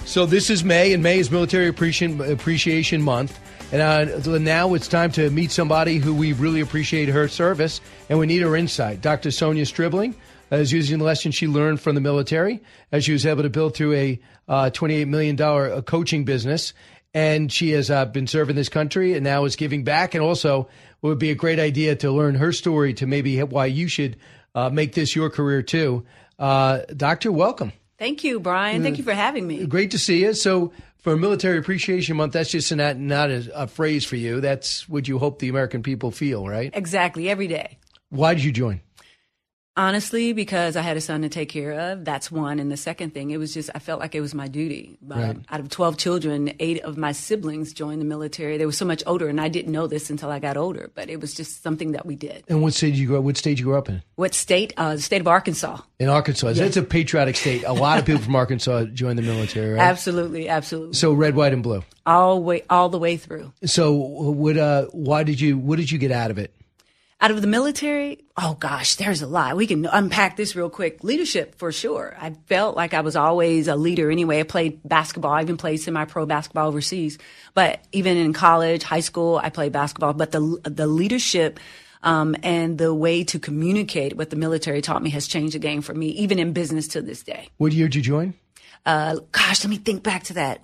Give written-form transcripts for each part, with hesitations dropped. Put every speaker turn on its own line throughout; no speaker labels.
So this is May, and May is Military Appreciation Month. And now it's time to meet somebody who we really appreciate her service, and we need her insight. Dr. Sonia Stribling is using the lesson she learned from the military as she was able to build through a $28 million coaching business. And she has been serving this country and now is giving back. And also, it would be a great idea to learn her story to maybe why you should make this your career too. Doctor, welcome.
Thank you, Brian. Thank you for having me.
Great to see you. So for Military Appreciation Month, that's just not a phrase for you. That's what you hope the American people feel, right?
Exactly. Every day.
Why did you join?
Honestly, because I had a son to take care of. That's one. And the second thing, I felt like it was my duty.
Right.
Out of 12 children, 8 of my siblings joined the military. They were so much older, and I didn't know this until I got older, but it was just something that we did.
And what state did you grow up in?
What state? The state of Arkansas.
In Arkansas.
Yes.
It's a patriotic state. A lot of people from Arkansas join the military, right?
Absolutely, absolutely.
So red, white, and blue.
All the way through.
So what did you get out of it?
Out of the military? Oh, gosh, there's a lot. We can unpack this real quick. Leadership, for sure. I felt like I was always a leader anyway. I played basketball. I even played semi-pro basketball overseas. But even in college, high school, I played basketball. But the leadership and the way to communicate what the military taught me has changed the game for me, even in business to this day.
What year did you join?
Let me think back to that.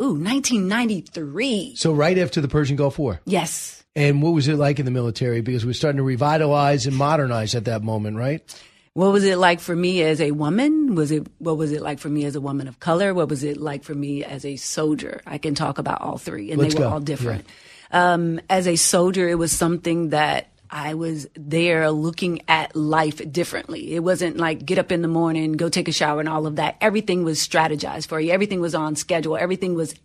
1993.
So right after the Persian Gulf War?
Yes.
And what was it like in the military? Because we're starting to revitalize and modernize at that moment, right?
What was it like for me as a woman? What was it like for me as a woman of color? What was it like for me as a soldier? I can talk about all three, and they were all different. Yeah. As a soldier, it was something that I was there looking at life differently. It wasn't like get up in the morning, go take a shower and all of that. Everything was strategized for you. Everything was on schedule. Everything was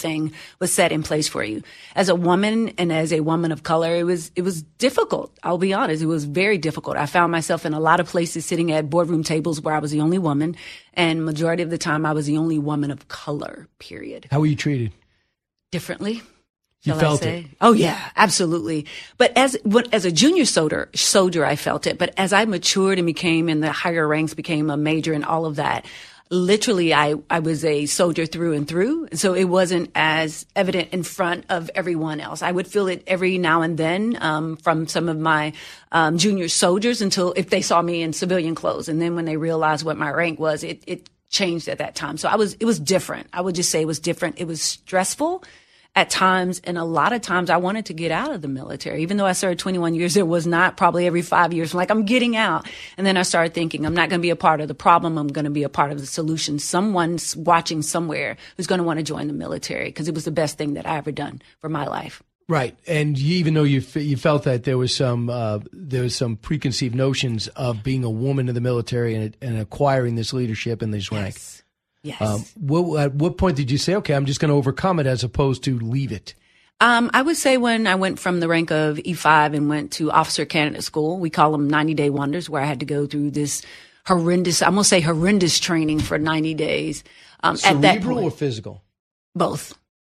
set in place for you. As a woman and as a woman of color, it was difficult. I'll be honest. It was very difficult. I found myself in a lot of places sitting at boardroom tables where I was the only woman, and majority of the time I was the only woman of color, period.
How were you treated?
Differently.
You felt it?
Oh, yeah, absolutely. But as a junior soldier, I felt it. But as I matured and became in the higher ranks, became a major and all of that, literally I was a soldier through and through. So it wasn't as evident in front of everyone else. I would feel it every now and then from some of my junior soldiers until if they saw me in civilian clothes. And then when they realized what my rank was, it changed at that time. So it was different. I would just say it was different. It was stressful at times, and a lot of times I wanted to get out of the military. Even though I served 21 years, it was not probably every 5 years. I'm getting out. And then I started thinking, I'm not going to be a part of the problem. I'm going to be a part of the solution. Someone's watching somewhere who's going to want to join the military because it was the best thing that I ever done for my life. Right.
And even though you felt that there was some preconceived notions of being a woman in the military and acquiring this leadership in this rank.
Yes.
At what point did you say, okay, I'm just going to overcome it as opposed to leave it?
I would say when I went from the rank of E5 and went to officer candidate school, we call them 90-day wonders, where I had to go through this horrendous training for 90 days. At that point.
Cerebral or physical?
Both.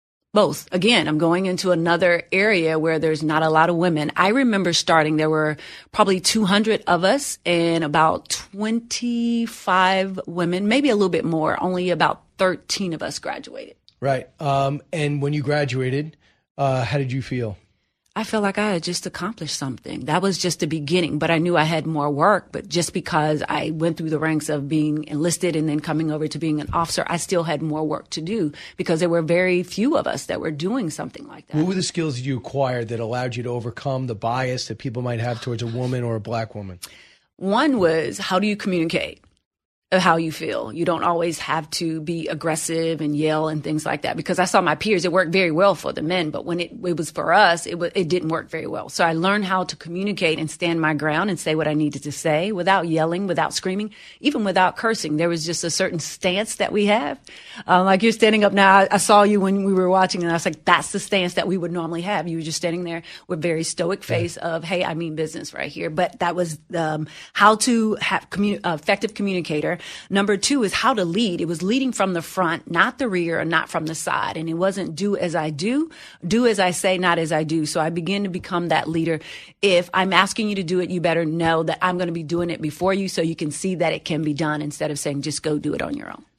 Again, I'm going into another area where there's not a lot of women. I remember starting, there were probably 200 of us and about 25 women, maybe a little bit more. Only about 13 of us graduated.
Right. And when you graduated, how did you feel?
I felt like I had just accomplished something. That was just the beginning, but I knew I had more work. But just because I went through the ranks of being enlisted and then coming over to being an officer, I still had more work to do because there were very few of us that were doing something like that.
What were the skills that you acquired that allowed you to overcome the bias that people might have towards a woman or a black woman?
One was, how do you communicate how you feel? You don't always have to be aggressive and yell and things like that, because I saw my peers, it worked very well for the men, but when it was for us, it didn't work very well. So I learned how to communicate and stand my ground and say what I needed to say without yelling, without screaming, even without cursing. There was just a certain stance that we have. Like you're standing up now. I saw you when we were watching and I was like, that's the stance that we would normally have. You were just standing there with very stoic face of, hey, I mean business right here. But that was how to have effective communicator. Number two is how to lead. It was leading from the front, not the rear, or not from the side. And it wasn't do as I do as I say, not as I do. So I began to become that leader. If I'm asking you to do it, you better know that I'm going to be doing it before you so you can see that it can be done instead of saying just go do it on your own.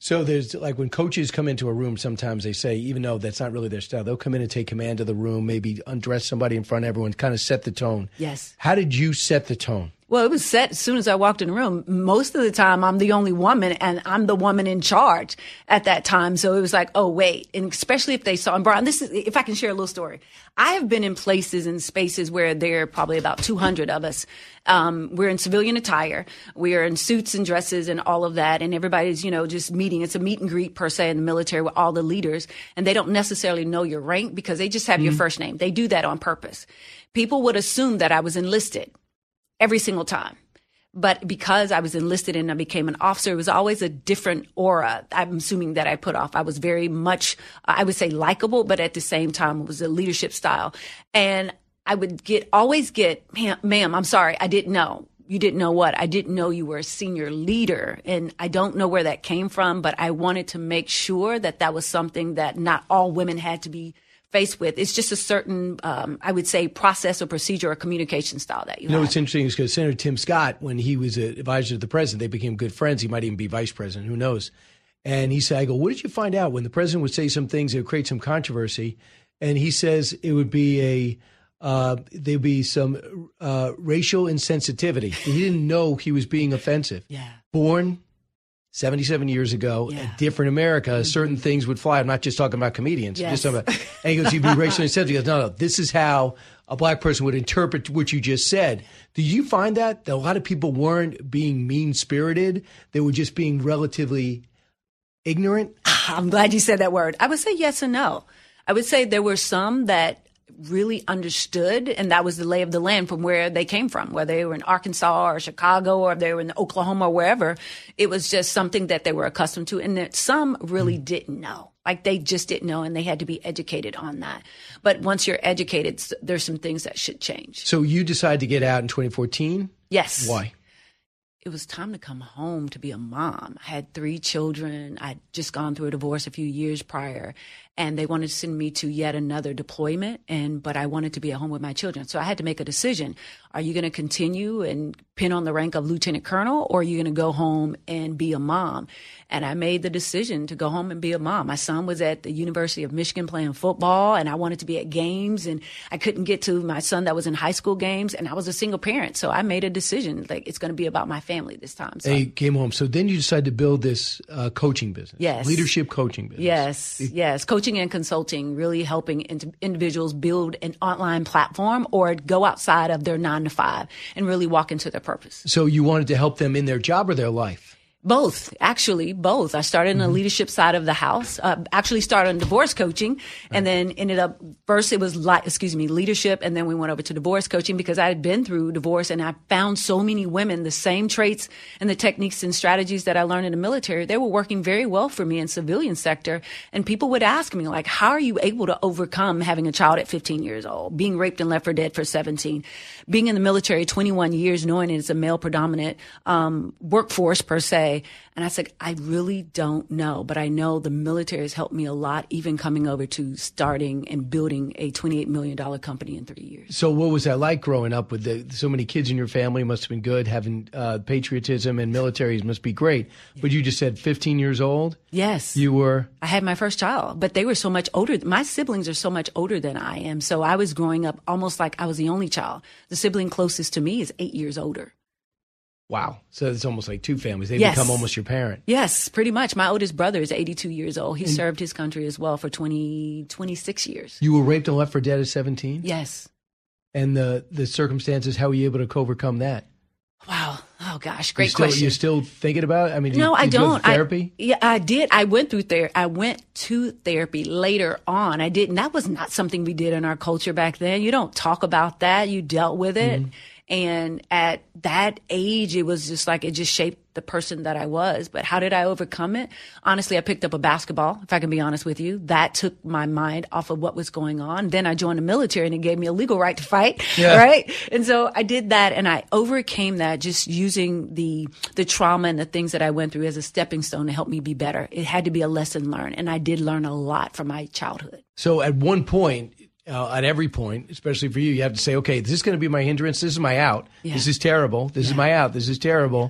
So there's like when coaches come into a room, sometimes they say, even though that's not really their style, they'll come in and take command of the room, maybe undress somebody in front of everyone, kind of set the tone.
Yes.
How did you set the tone?
Well, it was set as soon as I walked in the room. Most of the time, I'm the only woman, and I'm the woman in charge at that time. So it was like, oh, wait. And especially if they saw, and Brian, this is, if I can share a little story. I have been in places and spaces where there are probably about 200 of us. We're in civilian attire. We are in suits and dresses and all of that. And everybody's, just meeting. It's a meet and greet per se in the military with all the leaders. And they don't necessarily know your rank because they just have your first name. They do that on purpose. People would assume that I was enlisted every single time. But because I was enlisted and I became an officer, it was always a different aura, I'm assuming, that I put off. I was very much, I would say, likable, but at the same time, it was a leadership style. And I would always get, ma'am, I'm sorry, I didn't know. You didn't know what? I didn't know you were a senior leader. And I don't know where that came from, but I wanted to make sure that that was something that not all women had to be faced with. It's just a certain, I would say, process or procedure or communication style that you have.
What's interesting is because Senator Tim Scott, when he was an advisor to the president, they became good friends. He might even be vice president. Who knows? And he said, I go, what did you find out when the president would say some things that would create some controversy? And he says it would be there'd be some racial insensitivity. He didn't know he was being offensive.
Yeah.
Born 77 years ago, a different America, certain things would fly. I'm not just talking about comedians.
Yes.
Just talking about, and he goes, you'd be racially insensitive. He goes, no, this is how a black person would interpret what you just said. Do you find that a lot of people weren't being mean-spirited? They were just being relatively ignorant?
I'm glad you said that word. I would say yes and no. I would say there were some that really understood, and that was the lay of the land from where they came from, whether they were in Arkansas or Chicago or if they were in Oklahoma or wherever. It was just something that they were accustomed to, and that some really didn't know. Like they just didn't know, and they had to be educated on that. But once you're educated, there's some things that should change.
So you decided to get out in 2014?
Yes.
Why?
It was time to come home to be a mom. I had 3 children. I'd just gone through a divorce a few years prior, and they wanted to send me to yet another deployment. But I wanted to be at home with my children. So I had to make a decision. Are you going to continue and pin on the rank of lieutenant colonel, or are you going to go home and be a mom? And I made the decision to go home and be a mom. My son was at the University of Michigan playing football, and I wanted to be at games, and I couldn't get to my son that was in high school games, and I was a single parent. So I made a decision, like, it's going to be about my family this time. So.
And you came home. So then you decided to build this coaching business.
Yes.
Leadership coaching business.
Yes. Coaching and consulting, really helping individuals build an online platform or go outside of their 9-to-5 and really walk into their purpose.
So you wanted to help them in their job or their life?
Both, actually, both. I started in the leadership side of the house, actually started in divorce coaching, and then ended up, first it was leadership, and then we went over to divorce coaching because I had been through divorce, and I found so many women, the same traits and the techniques and strategies that I learned in the military, they were working very well for me in civilian sector. And people would ask me, like, how are you able to overcome having a child at 15 years old, being raped and left for dead for 17, being in the military 21 years, knowing it's a male predominant workforce per se. And I said, I really don't know, but I know the military has helped me a lot, even coming over to starting and building a $28 million company in 3 years.
So what was that like growing up with so many kids in your family? Must have been good. Having patriotism and militaries must be great. Yeah. But you just said 15 years old?
Yes.
You were?
I had my first child, but they were so much older. My siblings are so much older than I am. So I was growing up almost like I was the only child. The sibling closest to me is 8 years older.
Wow. So it's almost like 2 families. They become almost your parent.
Yes, pretty much. My oldest brother is 82 years old. He served his country as well for 26 years.
You were raped and left for dead at 17?
Yes.
And the circumstances, how were you able to overcome that?
Wow. Oh, gosh. Great question.
You're still thinking about it? I mean,
no, I don't.
Go to therapy?
I did. I went through I went to therapy later on. I didn't. That was not something we did in our culture back then. You don't talk about that. You dealt with it. Mm-hmm. And at that age, it was just like, it just shaped the person that I was. But how did I overcome it? Honestly, I picked up a basketball, if I can be honest with you. That took my mind off of what was going on. Then I joined the military and it gave me a legal right to fight. Yeah. Right. And so I did that and I overcame that just using the trauma and the things that I went through as a stepping stone to help me be better. It had to be a lesson learned. And I did learn a lot from my childhood.
So at one point, at every point, especially for you, you have to say, okay, this is going to be my hindrance. This is my out. Yeah. This is terrible. This is my out. This is terrible.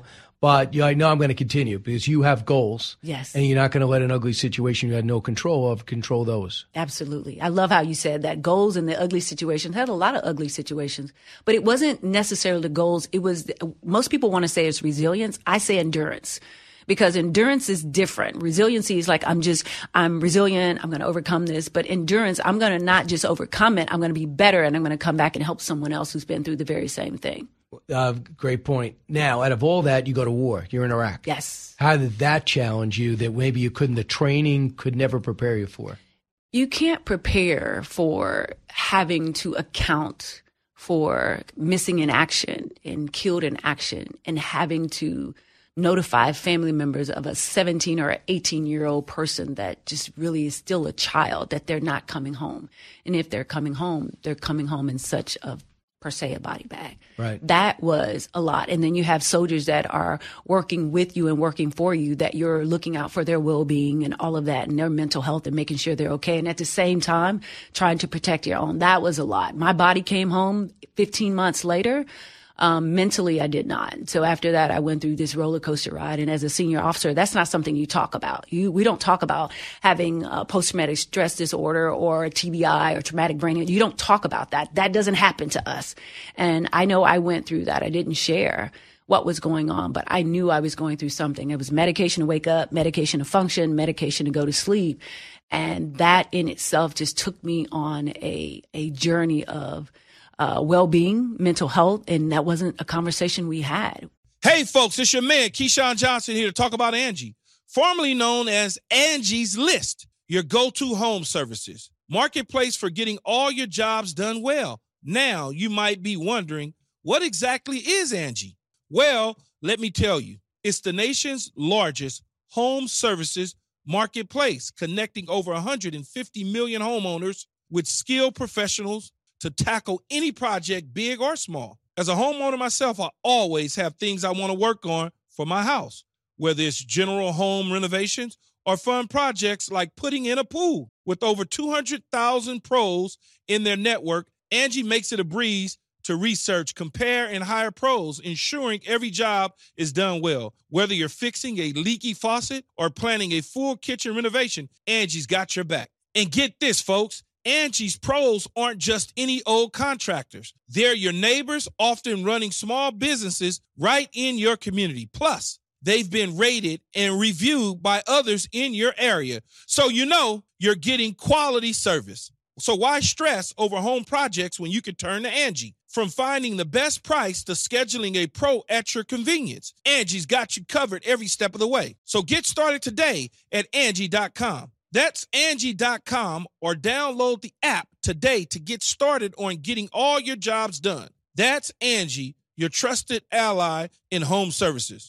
But I know I'm going to continue because you have goals.
Yes.
And you're not going to let an ugly situation you had no control of control those.
Absolutely. I love how you said that. Goals in the ugly situations. Had a lot of ugly situations, but it wasn't necessarily the goals. It was, most people want to say it's resilience. I say endurance. Because endurance is different. Resiliency is like, I'm resilient. I'm going to overcome this. But endurance, I'm going to not just overcome it. I'm going to be better, and I'm going to come back and help someone else who's been through the very same thing.
Great point. Now, out of all that, you go to war. You're in Iraq.
Yes.
How did that challenge you that maybe you couldn't, the training could never prepare you for?
You can't prepare for having to account for missing in action and killed in action and having to notify family members of a 17 or 18-year-old person that just really is still a child, that they're not coming home. And if they're coming home in such a, per se, a body bag.
Right.
That was a lot. And then you have soldiers that are working with you and working for you, that you're looking out for their well-being and all of that and their mental health and making sure they're okay. And at the same time, trying to protect your own. That was a lot. My body came home 15 months later. Mentally, I did not. So after that, I went through this roller coaster ride. And as a senior officer, that's not something you talk about. We don't talk about having post-traumatic stress disorder or a TBI or traumatic brain. You don't talk about that. That doesn't happen to us. And I know I went through that. I didn't share what was going on, but I knew I was going through something. It was medication to wake up, medication to function, medication to go to sleep. And that in itself just took me on a journey of well-being, mental health, and that wasn't a conversation we had.
Hey, folks, it's your man, Keyshawn Johnson, here to talk about Angie, formerly known as Angie's List, your go-to home services. Marketplace for getting all your jobs done well. Now, you might be wondering, what exactly is Angie? Well, let me tell you, it's the nation's largest home services marketplace, connecting over 150 million homeowners with skilled professionals to tackle any project, big or small. As a homeowner myself, I always have things I want to work on for my house, whether it's general home renovations or fun projects like putting in a pool. With over 200,000 pros in their network, Angie makes it a breeze to research, compare, and hire pros, ensuring every job is done well. Whether you're fixing a leaky faucet or planning a full kitchen renovation, Angie's got your back. And get this, folks. Angie's pros aren't just any old contractors. They're your neighbors, often running small businesses right in your community. Plus, they've been rated and reviewed by others in your area. So you know you're getting quality service. So why stress over home projects when you can turn to Angie? From finding the best price to scheduling a pro at your convenience, Angie's got you covered every step of the way. So get started today at Angie.com. That's Angie.com, or download the app today to get started on getting all your jobs done. That's Angie, your trusted ally in home services.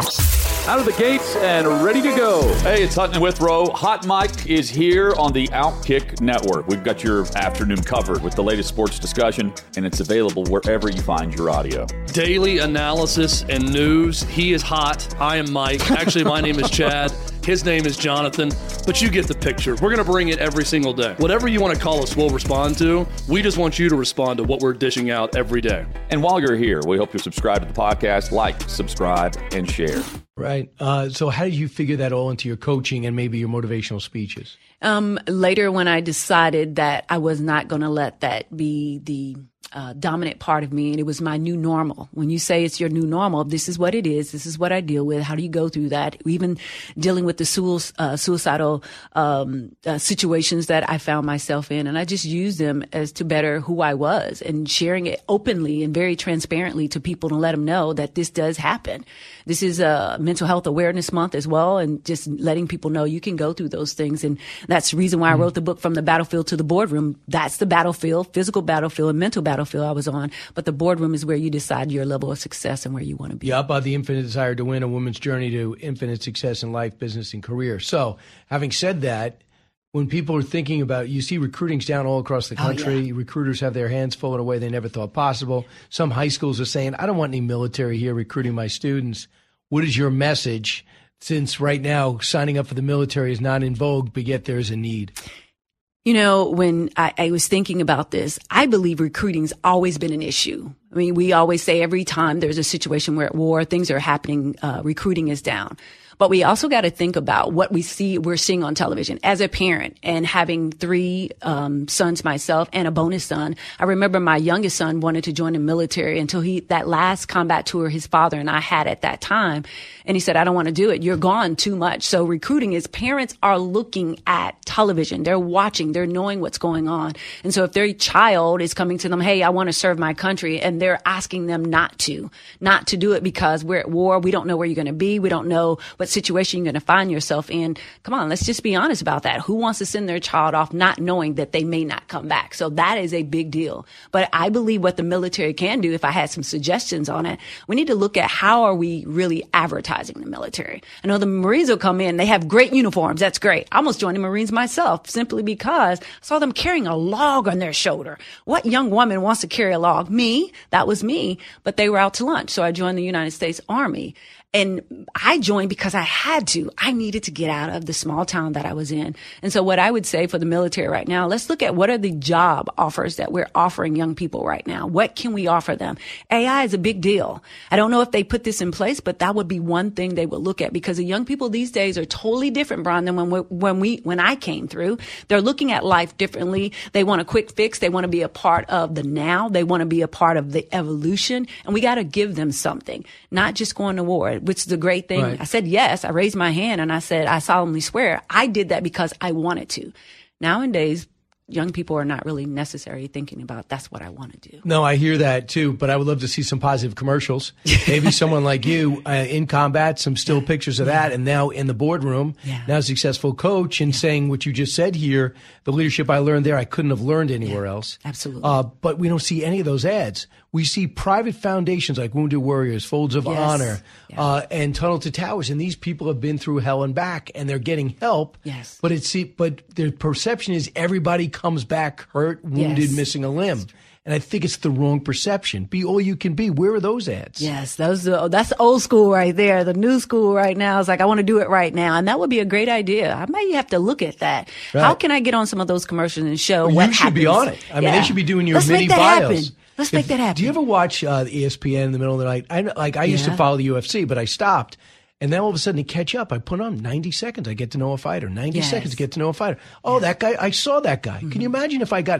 Out of the gates and ready to go. Hey, it's Hutton Withrow. Hot Mike is here on the Outkick Network. We've got your afternoon covered with the latest sports discussion, and it's available wherever you find your audio.
Daily analysis and news. He is hot. I am Mike. Actually, my name is Chad. His name is Jonathan, but you get the picture. We're going to bring it every single day. Whatever you want to call us, we'll respond to. We just want you to respond to what we're dishing out every day.
And while you're here, we hope you subscribe to the podcast, like, subscribe, and share.
Right. So how did you figure that all into your coaching and maybe your motivational speeches?
Later, when I decided that I was not going to let that be the dominant part of me, and it was my new normal. When you say it's your new normal, this is what it is. This is what I deal with. How do you go through that? Even dealing with the suicidal situations that I found myself in, and I just used them as to better who I was, and sharing it openly and very transparently to people to let them know that this does happen. This is a Mental Health Awareness Month as well, and just letting people know you can go through those things. And that's the reason why I wrote the book, From the Battlefield to the Boardroom. That's the battlefield, physical battlefield and mental battlefield I was on. But the boardroom is where you decide your level of success and where you want to be.
Yeah, about the infinite desire to win, a woman's journey to infinite success in life, business, and career. So having said that, when people are thinking about, you see recruiting's down all across the country.
Oh, yeah.
Recruiters have their hands full in a way they never thought possible. Some high schools are saying, I don't want any military here recruiting my students. What is your message, since right now signing up for the military is not in vogue, but yet there is a need?
You know, when I was thinking about this, I believe recruiting's always been an issue. I mean, we always say every time there's a situation where at war, things are happening, recruiting is down. But we also got to think about what we're seeing on television. As a parent and having 3 sons myself and a bonus son, I remember my youngest son wanted to join the military until that last combat tour his father and I had at that time. And he said, I don't want to do it. You're gone too much. So recruiting is parents are looking at television. They're watching. They're knowing what's going on. And so if their child is coming to them, hey, I want to serve my country, and they're asking them not to do it because we're at war. We don't know where you're going to be. We don't know what situation you're going to find yourself in. Come on, let's just be honest about that. Who wants to send their child off not knowing that they may not come back? So that is a big deal. But I believe what the military can do, if I had some suggestions on it, we need to look at how are we really advertising the military. I know the Marines will come in. They have great uniforms. That's great. I almost joined the Marines myself simply because I saw them carrying a log on their shoulder. What young woman wants to carry a log? Me. That was me. But they were out to lunch. So I joined the United States Army. And I joined because I had to. I needed to get out of the small town that I was in. And so what I would say for the military right now, let's look at what are the job offers that we're offering young people right now. What can we offer them? AI is a big deal. I don't know if they put this in place, but that would be one thing they would look at, because the young people these days are totally different, Brian, than when I came through. They're looking at life differently. They want a quick fix. They want to be a part of the now. They want to be a part of the evolution. And we got to give them something, not just going to war, which is a great thing. Right. I said yes. I raised my hand and I said, I solemnly swear I did that because I wanted to. Nowadays, young people are not really necessarily thinking about that's what I want to do.
No, I hear that too, but I would love to see some positive commercials. Maybe someone like you in combat, some still pictures of that, and now in the boardroom, now a successful coach, and saying what you just said here, the leadership I learned there, I couldn't have learned anywhere else.
Absolutely.
But we don't see any of those ads. We see private foundations like Wounded Warriors, Folds of Honor, and Tunnel to Towers, and these people have been through hell and back, and they're getting help.
Yes.
But the perception is everybody comes back hurt, wounded, missing a limb. And I think it's the wrong perception. Be all you can be. Where are those ads?
Yes, that's old school right there. The new school right now is like, I want to do it right now. And that would be a great idea. I might have to look at that. Right. How can I get on some of those commercials and show what happens?
You should be on it. I mean, they should be doing your mini bios.
Let's make that happen.
Do you ever watch ESPN in the middle of the night? I used to follow the UFC, but I stopped. And then all of a sudden, to catch up, I put on 90 seconds. I get to know a fighter. 90 seconds to get to know a fighter. Oh, that guy, I saw that guy. Mm-hmm. Can you imagine if I got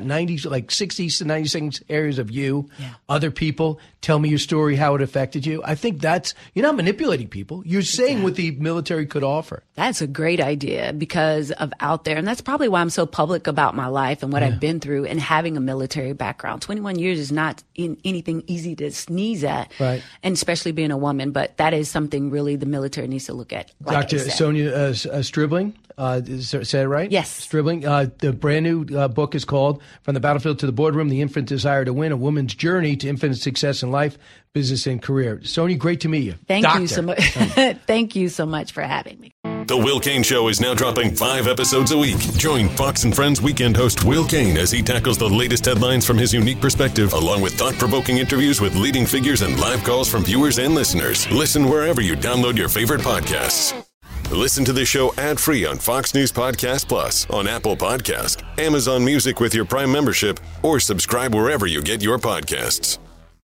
60 to 90 seconds areas of you, other people, tell me your story, how it affected you? I think you're not manipulating people. You're saying what the military could offer.
That's a great idea because of out there. And that's probably why I'm so public about my life and what I've been through and having a military background. 21 years is not anything easy to sneeze at. Right. And especially being a woman. But that is something really the military needs to look at. Like
Dr. Sonia Stribling, say it right?
Yes.
Stribling. The brand new book is called From the Battlefield to the Boardroom, The Infinite Desire to Win, A Woman's Journey to Infinite Success in Life, Business, and Career. Sonia, great to meet you.
Thank you so much. Thank you so much for having me.
The Will Cain Show is now dropping 5 episodes a week. Join Fox & Friends weekend host Will Cain as he tackles the latest headlines from his unique perspective, along with thought-provoking interviews with leading figures and live calls from viewers and listeners. Listen wherever you download your favorite podcasts. Listen to the show ad-free on Fox News Podcast Plus, on Apple Podcast, Amazon Music with your Prime membership, or subscribe wherever you get your podcasts.